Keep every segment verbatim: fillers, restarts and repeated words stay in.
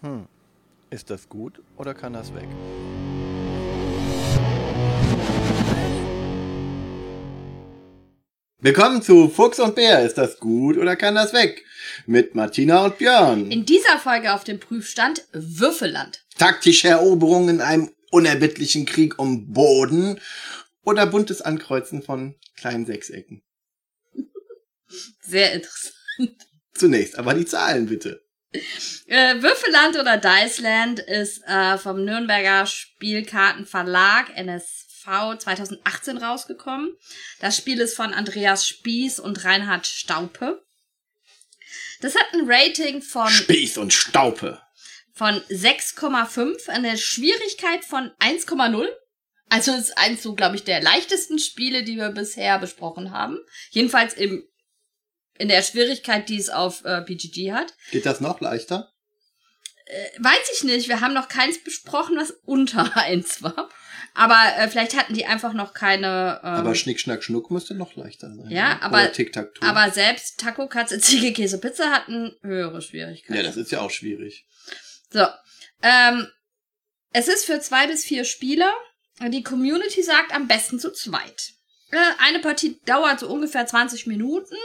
Hm. Ist das gut oder kann das weg? Willkommen zu Fuchs und Bär. Ist das gut oder kann das weg? Mit Martina und Björn. In dieser Folge auf dem Prüfstand Würfelland. Taktische Eroberung in einem unerbittlichen Krieg um Boden oder buntes Ankreuzen von kleinen Sechsecken. Sehr interessant. Zunächst aber die Zahlen bitte. Äh, Würfelland oder Diceland ist äh, vom Nürnberger Spielkartenverlag N S V zwanzig achtzehn rausgekommen. Das Spiel ist von Andreas Spieß und Reinhard Staupe. Das hat ein Rating von Spieß und Staupe. von sechs Komma fünf, eine Schwierigkeit von eins Komma null. Also ist eins so, glaube ich, der leichtesten Spiele, die wir bisher besprochen haben. Jedenfalls im in der Schwierigkeit, die es auf äh, B G G hat. Geht das noch leichter? Äh, weiß ich nicht. Wir haben noch keins besprochen, was unter eins war. Aber äh, vielleicht hatten die einfach noch keine... Ähm, aber Schnick, Schnack, Schnuck müsste noch leichter sein. Ja, ne? aber, Oder Tic-Tac-Toe. aber selbst Taco, Katze, Ziege, Käse, Pizza hatten höhere Schwierigkeiten. Ja, das ist ja auch schwierig. So. Ähm, es ist für zwei bis vier Spieler. Die Community sagt am besten zu zweit. Äh, eine Partie dauert so ungefähr zwanzig Minuten.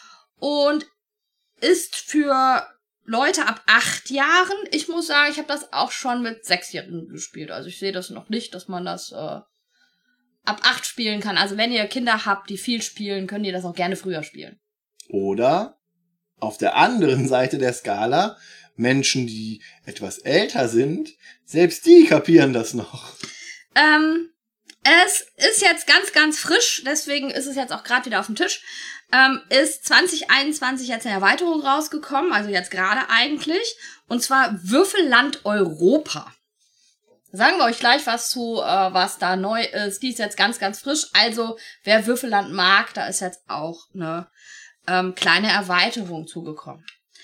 Und ist für Leute ab acht Jahren. Ich muss sagen, ich habe das auch schon mit Sechsjährigen gespielt. Also ich sehe das noch nicht, dass man das äh, ab acht spielen kann. Also wenn ihr Kinder habt, die viel spielen, könnt ihr das auch gerne früher spielen. Oder auf der anderen Seite der Skala Menschen, die etwas älter sind, selbst die kapieren das noch. Ähm, es ist jetzt ganz, ganz frisch. Deswegen ist es jetzt auch gerade wieder auf dem Tisch. Ähm, ist zwanzig einundzwanzig jetzt eine Erweiterung rausgekommen, also jetzt gerade eigentlich, und zwar Würfelland Europa. Sagen wir euch gleich was zu, äh, was da neu ist. Die ist jetzt ganz, ganz frisch. Also wer Würfelland mag, da ist jetzt auch eine ähm, kleine Erweiterung zugekommen.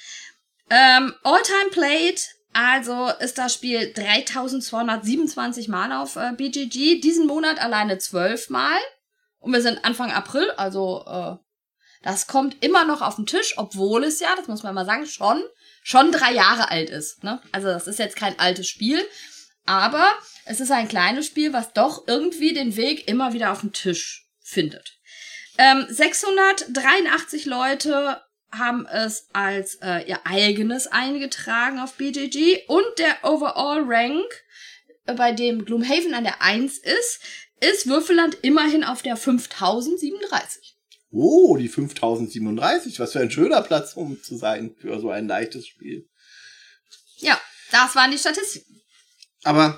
Ähm, All-Time Played, also ist das Spiel dreitausendzweihundertsiebenundzwanzig Mal auf äh, B G G. Diesen Monat alleine zwölf Mal. Und wir sind Anfang April, also äh, das kommt immer noch auf den Tisch, obwohl es ja, das muss man mal sagen, schon schon drei Jahre alt ist. Ne? Also das ist jetzt kein altes Spiel, aber es ist ein kleines Spiel, was doch irgendwie den Weg immer wieder auf den Tisch findet. Ähm, sechshundertdreiundachtzig Leute haben es als äh, ihr eigenes eingetragen auf B G G und der Overall Rank, äh, bei dem Gloomhaven an der eins ist, ist Würfelland immerhin auf der fünftausendsiebenunddreißig. Oh, die fünftausendsiebenunddreißig. Was für ein schöner Platz, um zu sein für so ein leichtes Spiel. Ja, das waren die Statistiken. Aber,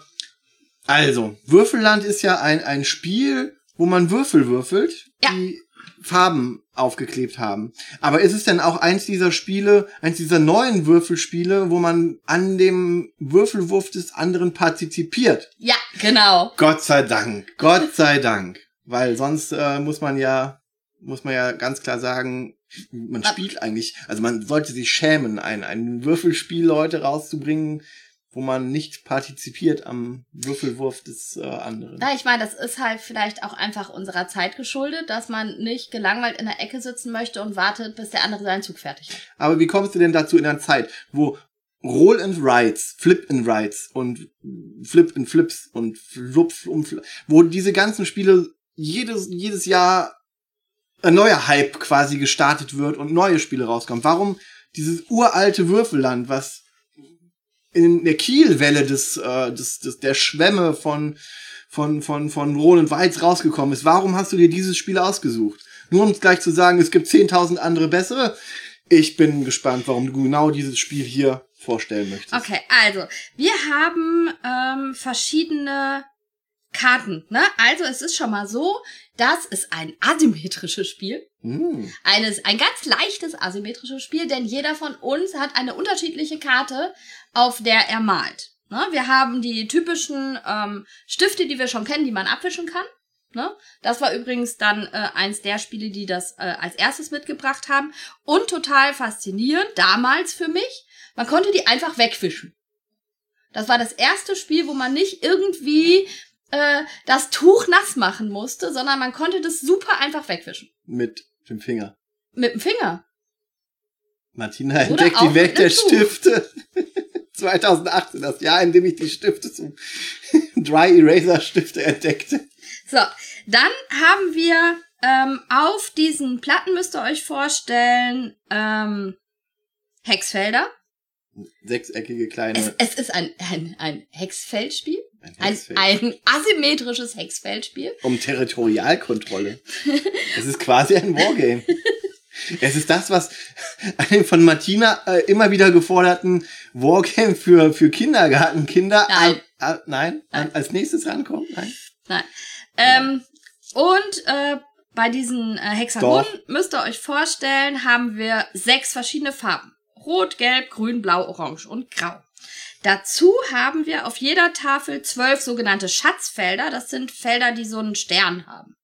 also, Würfelland ist ja ein, ein Spiel, wo man Würfel würfelt, ja. die Farben aufgeklebt haben. Aber ist es denn auch eins dieser Spiele, eins dieser neuen Würfelspiele, wo man an dem Würfelwurf des anderen partizipiert? Ja, genau. Gott sei Dank, Gott sei Dank. Weil sonst äh, muss man ja muss man ja ganz klar sagen, man spielt eigentlich, also man sollte sich schämen, ein, ein Würfelspiel, Leute, rauszubringen, wo man nicht partizipiert am Würfelwurf des äh, anderen. Ja, ich meine, das ist halt vielleicht auch einfach unserer Zeit geschuldet, dass man nicht gelangweilt in der Ecke sitzen möchte und wartet, bis der andere seinen Zug fertig hat. Aber wie kommst du denn dazu in einer Zeit, wo Roll and Rides, Flip and Rides und Flip and Flips und Flupf und Flip, wo diese ganzen Spiele jedes, jedes Jahr ein neuer Hype quasi gestartet wird und neue Spiele rauskommen. Warum dieses uralte Würfelland, was in der Kielwelle des, äh, des, des der Schwämme von von von von Roll and Rides rausgekommen ist? Warum hast du dir dieses Spiel ausgesucht? Nur um gleich zu sagen, es gibt zehntausend andere bessere. Ich bin gespannt, warum du genau dieses Spiel hier vorstellen möchtest. Okay, also wir haben ähm, verschiedene Karten, ne? Also es ist schon mal so, das ist ein asymmetrisches Spiel. Mm. Eines, ein ganz leichtes asymmetrisches Spiel, denn jeder von uns hat eine unterschiedliche Karte, auf der er malt. Ne? Wir haben die typischen ähm, Stifte, die wir schon kennen, die man abwischen kann. Ne? Das war übrigens dann äh, eins der Spiele, die das äh, als erstes mitgebracht haben. Und total faszinierend, damals für mich, man konnte die einfach wegwischen. Das war das erste Spiel, wo man nicht irgendwie äh, das Tuch nass machen musste, sondern man konnte das super einfach wegwischen. Mit dem Finger. Mit dem Finger. Martina entdeckt die Welt der Stifte. zweitausendachtzehn, das Jahr, in dem ich die Stifte zum Dry Eraser Stifte entdeckte. So, dann haben wir ähm, auf diesen Platten, müsst ihr euch vorstellen, ähm, Hexfelder. Sechseckige kleine... Es, es ist ein, ein, ein Hexfeldspiel. Ein, Ein, Hexfeld. ein asymmetrisches Hexfeldspiel. Um Territorialkontrolle. Es ist quasi ein Wargame. Es ist das, was einen von Martina äh, immer wieder geforderten Wargame für, für Kindergartenkinder Nein. Äh, äh, nein? Nein. als nächstes rankommt. Nein. Nein. Ähm, und äh, bei diesen äh, Hexagonen Doch. müsst ihr euch vorstellen, haben wir sechs verschiedene Farben. Rot, Gelb, Grün, Blau, Orange und Grau. Dazu haben wir auf jeder Tafel zwölf sogenannte Schatzfelder. Das sind Felder, die so einen Stern haben.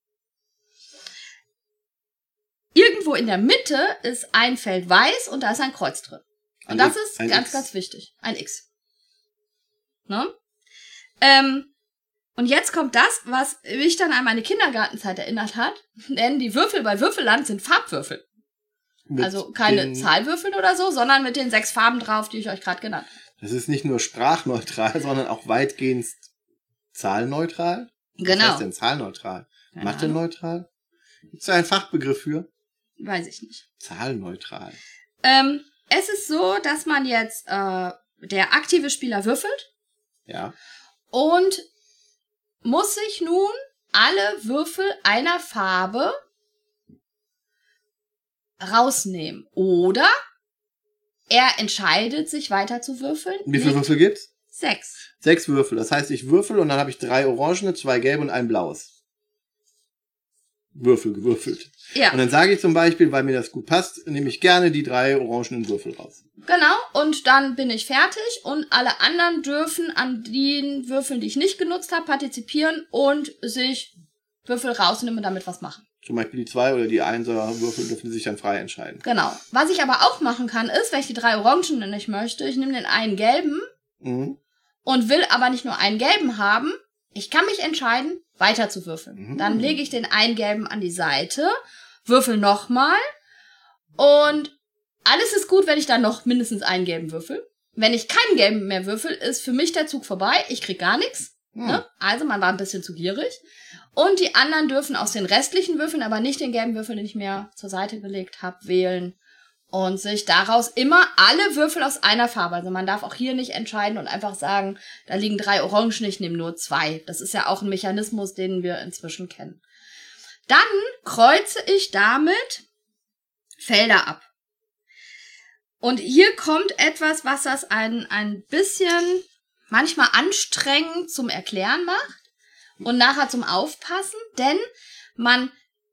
Irgendwo in der Mitte ist ein Feld weiß und da ist ein Kreuz drin. Und Ein das X, ist ein ganz, X. ganz wichtig. Ein X. Ne? Ähm, und jetzt kommt das, was mich dann an meine Kindergartenzeit erinnert hat. Denn die Würfel bei Würfelland sind Farbwürfel. Mit Also keine den, Zahlwürfel oder so, sondern mit den sechs Farben drauf, die ich euch gerade genannt habe. Das ist nicht nur sprachneutral, sondern auch weitgehend zahlneutral. Was Genau. heißt denn zahlneutral? Keine Mathe-neutral? Gibt es da einen Fachbegriff für? Weiß ich nicht. Zahlneutral. Ähm, es ist so, dass man jetzt, äh, der aktive Spieler würfelt Ja. und muss sich nun alle Würfel einer Farbe rausnehmen. Oder er entscheidet, sich weiter zu würfeln. Wie viele Legt Würfel gibt's? Sechs. Sechs Würfel. Das heißt, ich würfel und dann habe ich drei orangene, zwei gelbe und ein blaues. Würfel gewürfelt. Ja, Und dann sage ich zum Beispiel, weil mir das gut passt, nehme ich gerne die drei orangenen Würfel raus. genau. Und dann bin ich fertig und alle anderen dürfen an den Würfeln, die ich nicht genutzt habe, partizipieren und sich Würfel rausnehmen und damit was machen. Zum Beispiel die zwei oder die einser Würfel dürfen sich dann frei entscheiden. Genau. Was ich aber auch machen kann, ist, wenn ich die drei Orangen nicht möchte, ich nehme den einen gelben Mhm. und will aber nicht nur einen gelben haben, ich kann mich entscheiden, weiter zu würfeln. Mhm. Dann lege ich den einen gelben an die Seite, würfel nochmal und alles ist gut, wenn ich dann noch mindestens einen gelben würfel. Wenn ich keinen gelben mehr würfel, ist für mich der Zug vorbei. Ich krieg gar nichts. Mhm. Ne? Also man war ein bisschen zu gierig. Und die anderen dürfen aus den restlichen Würfeln, aber nicht den gelben Würfel, den ich mir zur Seite gelegt habe, wählen. Und sich daraus immer alle Würfel aus einer Farbe. Also man darf auch hier nicht entscheiden und einfach sagen, da liegen drei Orangen, ich nehme nur zwei. Das ist ja auch ein Mechanismus, den wir inzwischen kennen. Dann kreuze ich damit Felder ab. Und hier kommt etwas, was das ein, ein bisschen manchmal anstrengend zum Erklären macht und nachher zum Aufpassen, denn man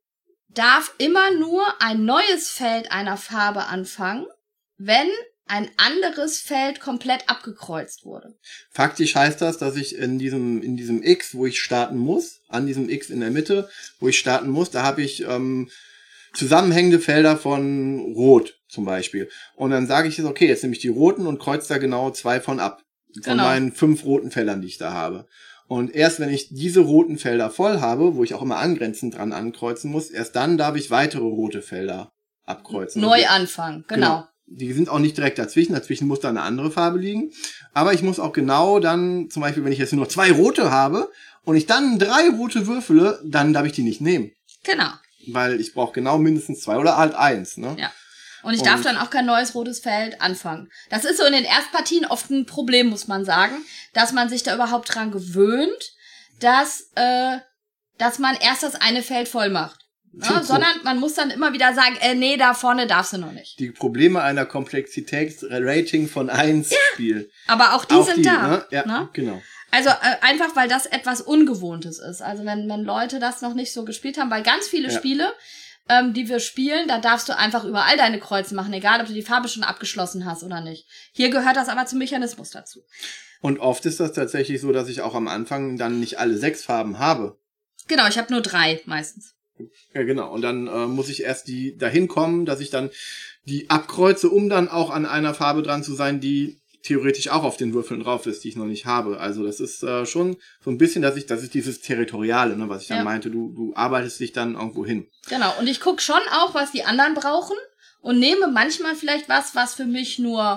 darf immer nur ein neues Feld einer Farbe anfangen, wenn ein anderes Feld komplett abgekreuzt wurde. Faktisch heißt das, dass ich in diesem, in diesem X, wo ich starten muss, an diesem X in der Mitte, wo ich starten muss, da habe ich ähm, zusammenhängende Felder von Rot zum Beispiel. Und dann sage ich jetzt, okay, jetzt nehme ich die roten und kreuze da genau zwei von ab. Von Genau. meinen fünf roten Feldern, die ich da habe. Und erst wenn ich diese roten Felder voll habe, wo ich auch immer angrenzend dran ankreuzen muss, erst dann darf ich weitere rote Felder abkreuzen. Neu Also, anfangen, genau. Die sind auch nicht direkt dazwischen, dazwischen muss da eine andere Farbe liegen. Aber ich muss auch genau dann, zum Beispiel, wenn ich jetzt nur noch zwei rote habe und ich dann drei rote würfele, dann darf ich die nicht nehmen. Genau. Weil ich brauche genau mindestens zwei oder halt eins, ne? Ja. Und ich darf Und- dann auch kein neues rotes Feld anfangen. Das ist so in den Erstpartien oft ein Problem, muss man sagen, dass man sich da überhaupt dran gewöhnt, dass, äh, dass man erst das eine Feld voll macht. Ne? Sondern man muss dann immer wieder sagen, äh, nee, da vorne darfst du noch nicht. Die Probleme einer Komplexitätsrating von eins Spiel. Aber auch die Auch sind die, da. ne? Ja, Ne? genau. Also äh, einfach, weil das etwas Ungewohntes ist. Also wenn, wenn Leute das noch nicht so gespielt haben, weil ganz viele Ja. Spiele, ähm, die wir spielen, da darfst du einfach überall deine Kreuze machen, egal ob du die Farbe schon abgeschlossen hast oder nicht. Hier gehört das aber zum Mechanismus dazu. Und oft ist das tatsächlich so, dass ich auch am Anfang dann nicht alle sechs Farben habe. Genau, ich habe nur drei meistens. Ja, genau. Und dann äh, muss ich erst die dahin kommen, dass ich dann die abkreuze, um dann auch an einer Farbe dran zu sein, die theoretisch auch auf den Würfeln drauf ist, die ich noch nicht habe. Also das ist äh, schon so ein bisschen, dass ich, das ist dieses Territoriale, ne, was ich dann Ja. meinte, du, du arbeitest dich dann irgendwo hin. Genau, und ich guck schon auch, was die anderen brauchen und nehme manchmal vielleicht was, was für mich nur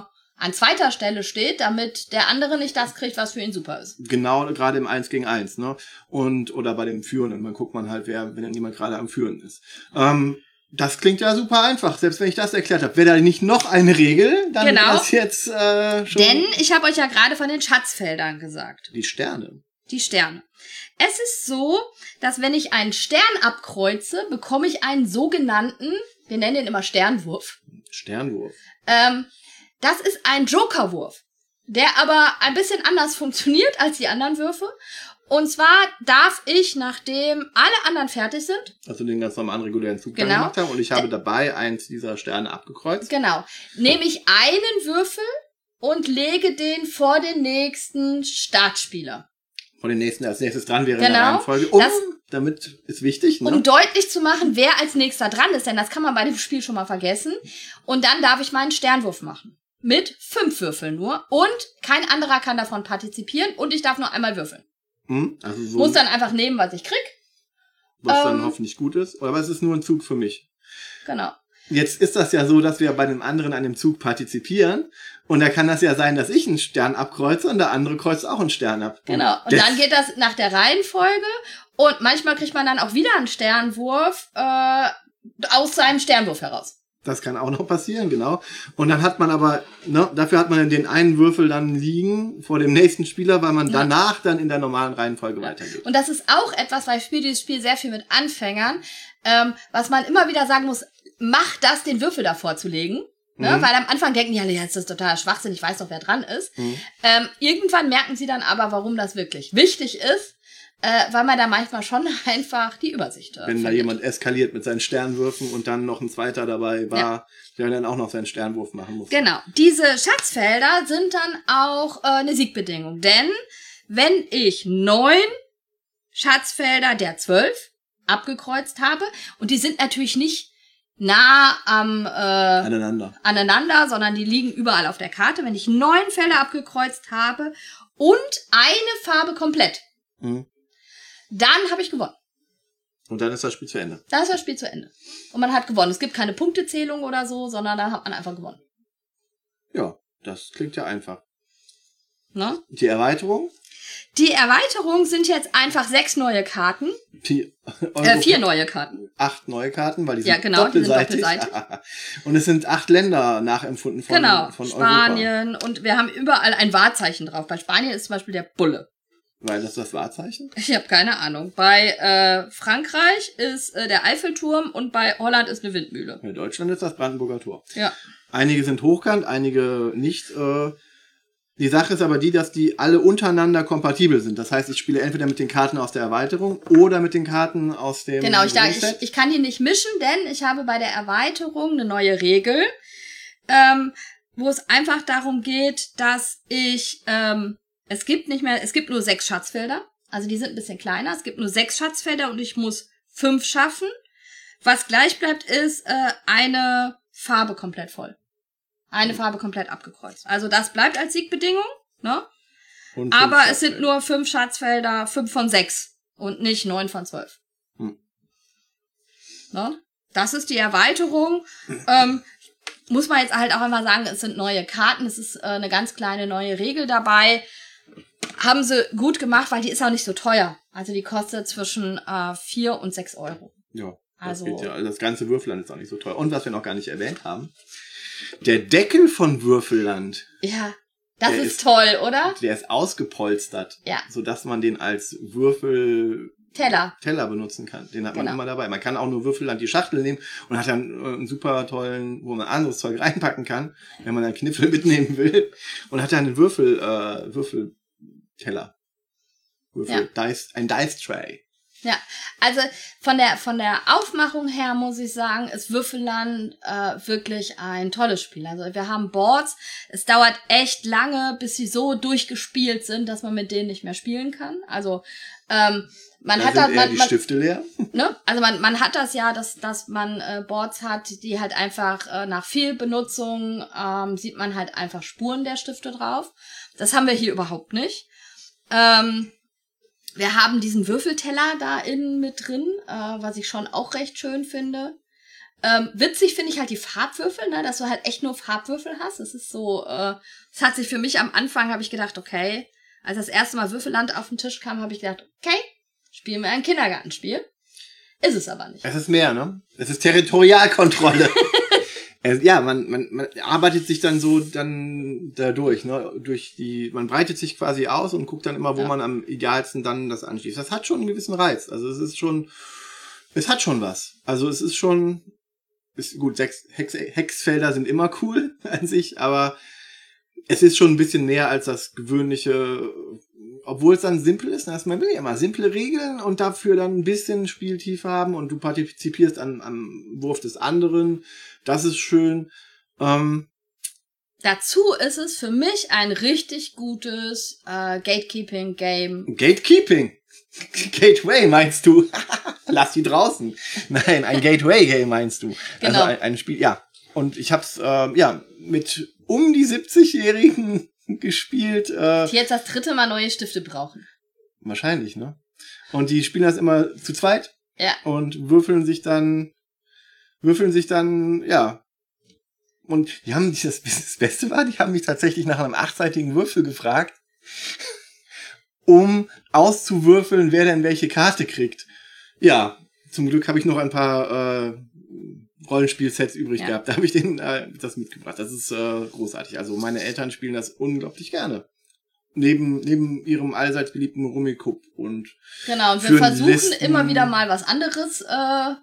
an zweiter Stelle steht, damit der andere nicht das kriegt, was für ihn super ist. Genau, gerade im Eins gegen Eins, ne? Und, oder bei dem Führenden. Man guckt man halt, wer, wenn jemand gerade am Führen ist. Ähm, das klingt ja super einfach, selbst wenn ich das erklärt habe. Wäre da nicht noch eine Regel, dann genau. wäre das jetzt äh, schon... Denn ich habe euch ja gerade von den Schatzfeldern gesagt. Die Sterne. Die Sterne. Es ist so, dass wenn ich einen Stern abkreuze, bekomme ich einen sogenannten, wir nennen den immer Sternwurf. Sternwurf. Ähm, das ist ein Jokerwurf, der aber ein bisschen anders funktioniert als die anderen Würfe. Und zwar darf ich, nachdem alle anderen fertig sind... Also den ganz normalen regulären Zug genau, gemacht haben und ich habe dabei eins dieser Sterne abgekreuzt. Genau. Nehme ich einen Würfel und lege den vor den nächsten Startspieler. Von den nächsten, als nächstes dran wäre genau, in der Reihenfolge. Um, das, damit ist wichtig, ne? Um deutlich zu machen, wer als nächster dran ist, denn das kann man bei dem Spiel schon mal vergessen. Und dann darf ich meinen Sternwurf machen. Mit fünf Würfeln nur. Und kein anderer kann davon partizipieren und ich darf nur einmal würfeln. Hm, also so, muss dann einfach nehmen, was ich krieg. Was ähm, dann hoffentlich gut ist. Aber es ist nur ein Zug für mich. Genau. Jetzt ist das ja so, dass wir bei dem anderen an dem Zug partizipieren. Und da kann das ja sein, dass ich einen Stern abkreuze und der andere kreuzt auch einen Stern ab. Genau. Und dann geht das nach der Reihenfolge. Und manchmal kriegt man dann auch wieder einen Sternwurf äh, aus seinem Sternwurf heraus. Das kann auch noch passieren, genau. Und dann hat man aber, ne, dafür hat man den einen Würfel dann liegen vor dem nächsten Spieler, weil man ja. danach dann in der normalen Reihenfolge ja. weitergeht. Und das ist auch etwas, weil ich spiele dieses Spiel sehr viel mit Anfängern, ähm, was man immer wieder sagen muss, mach das, den Würfel davor zu legen. Ne? Mhm. Weil am Anfang denken die alle, ja, das ist total Schwachsinn, ich weiß doch, wer dran ist. Mhm. Ähm, irgendwann merken sie dann aber, warum das wirklich wichtig ist. Äh, weil man da manchmal schon einfach die Übersicht hat. Wenn findet. Da jemand eskaliert mit seinen Sternwürfen und dann noch ein zweiter dabei war, ja. der dann auch noch seinen Sternwurf machen muss. Genau. Diese Schatzfelder sind dann auch äh, eine Siegbedingung. Denn wenn ich neun Schatzfelder der zwölf abgekreuzt habe, und die sind natürlich nicht nah am äh, aneinander. aneinander, sondern die liegen überall auf der Karte. Wenn ich neun Felder abgekreuzt habe und eine Farbe komplett, mhm. dann habe ich gewonnen. Und dann ist das Spiel zu Ende. Dann ist das Spiel zu Ende. Und man hat gewonnen. Es gibt keine Punktezählung oder so, sondern da hat man einfach gewonnen. Ja, das klingt ja einfach. Ne? Die Erweiterung? Die Erweiterung sind jetzt einfach sechs neue Karten. Die äh, vier neue Karten. Acht neue Karten, weil die sind, ja, genau, doppelseitig. Die sind doppelseitig. Und es sind acht Länder nachempfunden von, genau, von Spanien. Europa. Und wir haben überall ein Wahrzeichen drauf. Bei Spanien ist zum Beispiel der Bulle. Weil das ist das Wahrzeichen? Ich habe keine Ahnung. Bei äh, Frankreich ist äh, der Eiffelturm und bei Holland ist eine Windmühle. Bei Deutschland ist das Brandenburger Tor. Ja. Einige sind hochkant, einige nicht. Äh, die Sache ist aber die, dass die alle untereinander kompatibel sind. Das heißt, ich spiele entweder mit den Karten aus der Erweiterung oder mit den Karten aus dem Genau, ich, da, ich, ich kann die nicht mischen, denn ich habe bei der Erweiterung eine neue Regel, ähm, wo es einfach darum geht, dass ich... Ähm, Es gibt nicht mehr, es gibt nur sechs Schatzfelder. Also die sind ein bisschen kleiner. Es gibt nur sechs Schatzfelder und ich muss fünf schaffen. Was gleich bleibt, ist äh, eine Farbe komplett voll. Eine Farbe komplett abgekreuzt. Also das bleibt als Siegbedingung, ne? Und aber es sind nur fünf Schatzfelder, fünf von sechs und nicht neun von zwölf. Hm. Ne? Das ist die Erweiterung. Ähm, muss man jetzt halt auch einmal sagen, es sind neue Karten. Es ist äh, eine ganz kleine neue Regel dabei. Haben sie gut gemacht, weil die ist auch nicht so teuer. Also die kostet zwischen äh, vier und sechs Euro. Ja, also das geht ja. Das ganze Würfelland ist auch nicht so teuer. Und was wir noch gar nicht erwähnt haben, der Deckel von Würfelland. Ja, das ist, ist toll, oder? Der ist ausgepolstert. Ja. Sodass man den als Würfel... Teller. Teller benutzen kann. Den hat man genau. immer dabei. Man kann auch nur Würfelland die Schachtel nehmen und hat dann äh, einen super tollen, wo man anderes Zeug reinpacken kann, wenn man einen Kniffel mitnehmen will. Und hat dann einen Würfel, äh, Würfelteller. Würfel, ja. Dice, ein Dice-Tray. Ja, also von der von der Aufmachung her muss ich sagen, ist Würfelland äh, wirklich ein tolles Spiel. Also wir haben Boards, es dauert echt lange, bis sie so durchgespielt sind, dass man mit denen nicht mehr spielen kann. Also ähm, man da hat sind da eher man, die man, Stifte leer. Ne? Also man man hat das ja, dass dass man äh, Boards hat, die halt einfach äh, nach viel Benutzung ähm, sieht man halt einfach Spuren der Stifte drauf. Das haben wir hier überhaupt nicht. Ähm, Wir haben diesen Würfelteller da innen mit drin, äh, was ich schon auch recht schön finde. Ähm, witzig finde ich halt die Farbwürfel, ne, dass du halt echt nur Farbwürfel hast. Das ist so, äh, das hat sich für mich am Anfang, habe ich gedacht, okay, als das erste Mal Würfelland auf den Tisch kam, habe ich gedacht, okay, spielen wir ein Kindergartenspiel. Ist es aber nicht. Es ist mehr, ne? Es ist Territorialkontrolle. es, ja, man, man, man arbeitet sich dann so dann dadurch, ne? Durch die, man breitet sich quasi aus und guckt dann immer, wo Ja. man am idealsten dann das anschließt. Das hat schon einen gewissen Reiz. Also es ist schon, es hat schon was. Also es ist schon, ist gut, sechs Hex, Hexfelder sind immer cool an sich, aber es ist schon ein bisschen mehr als das gewöhnliche, obwohl es dann simpel ist. Ne? Man will ja immer simple Regeln und dafür dann ein bisschen Spieltiefe haben und du partizipierst an, am Wurf des anderen. Das ist schön. Ähm, Dazu ist es für mich ein richtig gutes äh, Gatekeeping-Game. Gatekeeping. Gateway meinst du? Lass die draußen. Nein, ein Gateway-Game meinst du. Genau. Also ein, ein Spiel, ja. Und ich hab's äh, ja mit um die siebzig-Jährigen gespielt. Äh, Die jetzt das dritte Mal neue Stifte brauchen. wahrscheinlich, ne? Und die spielen das immer zu zweit. Ja. Und würfeln sich dann, würfeln sich dann, ja. Und die haben, das, das Beste war, die haben mich tatsächlich nach einem achtseitigen Würfel gefragt, um auszuwürfeln, wer denn welche Karte kriegt. Ja, zum Glück habe ich noch ein paar äh, Rollenspielsets übrig Ja. gehabt. Da habe ich denen äh, das mitgebracht. Das ist äh, großartig. Also meine Eltern spielen das unglaublich gerne. Neben neben ihrem allseits beliebten Rummikub und Genau, und wir für versuchen Listen. immer wieder mal was anderes. Äh,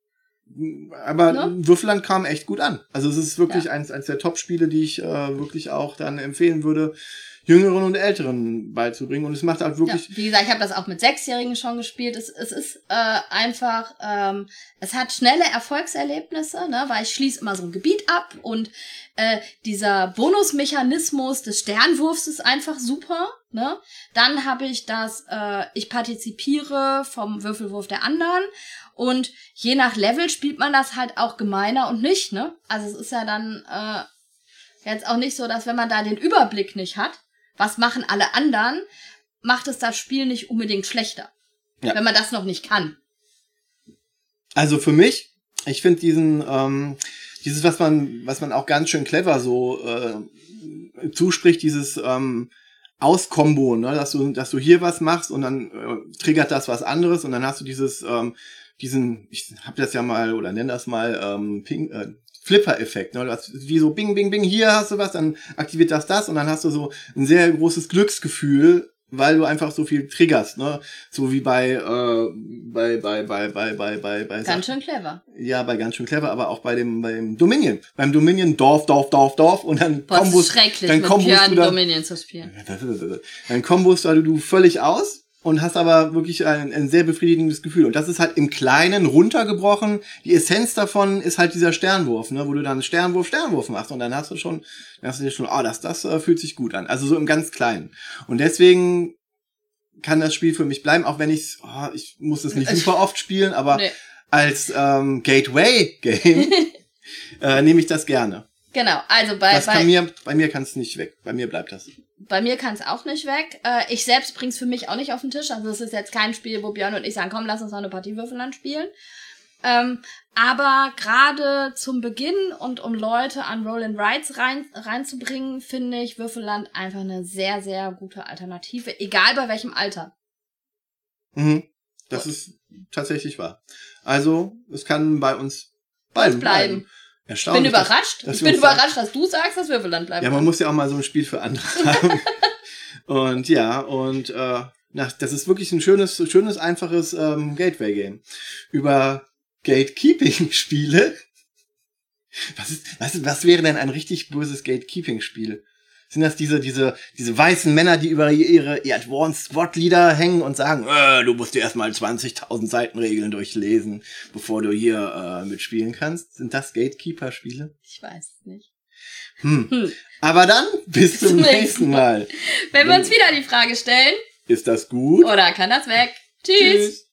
aber Ne? Würfelland kam echt gut an. Also es ist wirklich Ja. eins, eins der Top-Spiele, die ich äh, wirklich auch dann empfehlen würde, Jüngeren und Älteren beizubringen. Und es macht halt ja. wirklich... Wie gesagt, ich habe das auch mit Sechsjährigen schon gespielt. Es, es ist äh, einfach, ähm, es hat schnelle Erfolgserlebnisse, ne, weil ich schließe immer so ein Gebiet ab und äh, dieser Bonusmechanismus des Sternwurfs ist einfach super. Ne? Dann habe ich das, äh, ich partizipiere vom Würfelwurf der anderen. Und je nach Level spielt man das halt auch gemeiner und nicht, ne? Also es ist ja dann äh, jetzt auch nicht so, dass wenn man da den Überblick nicht hat, was machen alle anderen, macht es das Spiel nicht unbedingt schlechter. Ja. Wenn man das noch nicht kann. Also für mich, ich finde diesen, ähm, dieses, was man, was man auch ganz schön clever so äh, zuspricht, dieses ähm, Auskombo, ne, dass du, dass du hier was machst und dann äh, triggert das was anderes und dann hast du dieses, ähm, diesen, ich hab das ja mal oder nenn das mal ähm, Ping, äh, Flipper-Effekt, ne, das ist wie so Bing, Bing, Bing, hier hast du was, dann aktiviert das das und dann hast du so ein sehr großes Glücksgefühl, weil du einfach so viel triggerst, ne, so wie bei äh, bei bei bei bei bei bei bei Ganz schön clever. ja, bei ganz schön clever, aber auch bei dem beim Dominion. Beim Dominion Dorf, Dorf, Dorf, Dorf und dann Boah, es Kombos. ist schrecklich, dann mit Kombos Björn du da, Dominion zu spielen. dann Kombos da du völlig aus und hast aber wirklich ein, ein sehr befriedigendes Gefühl. Und das ist halt im Kleinen runtergebrochen. Die Essenz davon ist halt dieser Sternwurf, ne, wo du dann Sternwurf, Sternwurf machst und dann hast du schon, dann hast du dir schon, oh, das, das äh, fühlt sich gut an. Also so im ganz Kleinen. Und deswegen kann das Spiel für mich bleiben, auch wenn ich's, oh, ich muss es nicht super oft spielen, aber Nee. als ähm, Gateway-Game äh, nehme ich das gerne. Genau, also bei, Das bei, kann mir, bei mir kann es nicht weg. Bei mir bleibt das. bei mir kann es auch nicht weg. Äh, ich selbst bring's für mich auch nicht auf den Tisch. Also es ist jetzt kein Spiel, wo Björn und ich sagen, komm, lass uns noch eine Partie Würfelland spielen. Ähm, aber gerade zum Beginn und um Leute an Roll and Rides rein, reinzubringen, finde ich Würfelland einfach eine sehr, sehr gute Alternative. Egal bei welchem Alter. Mhm. Das Gut. ist tatsächlich wahr. Also, es kann bei uns beiden bleiben. bleiben. Ich Erstaunlich. bin überrascht. dass Ich wir bin uns da- überrascht, dass du sagst, dass Würfelland bleiben Ja, man muss ja auch mal so ein Spiel für andere haben. Und ja, und äh, na, das ist wirklich ein schönes, schönes, einfaches ähm, Gateway-Game. Über Gatekeeping-Spiele. Was ist, was, was wäre denn ein richtig böses Gatekeeping-Spiel? Sind das diese, diese, diese weißen Männer, die über ihre, ihr Advanced Squad Leader hängen und sagen, äh, du musst dir erstmal zwanzigtausend Seitenregeln durchlesen, bevor du hier äh, mitspielen kannst? Sind das Gatekeeper-Spiele? Ich weiß es nicht. Hm. Hm. Aber dann bis zum Zum nächsten nächsten Mal. Wenn wir uns wieder die Frage stellen, Ist das gut? oder kann das weg? Tschüss. Tschüss.